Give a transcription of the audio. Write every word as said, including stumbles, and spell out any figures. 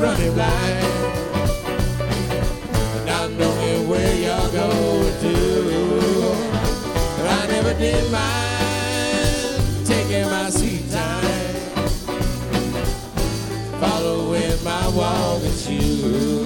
running blind, not knowing where you're going to. But I never did mind taking my sweet time, following my walking shoes.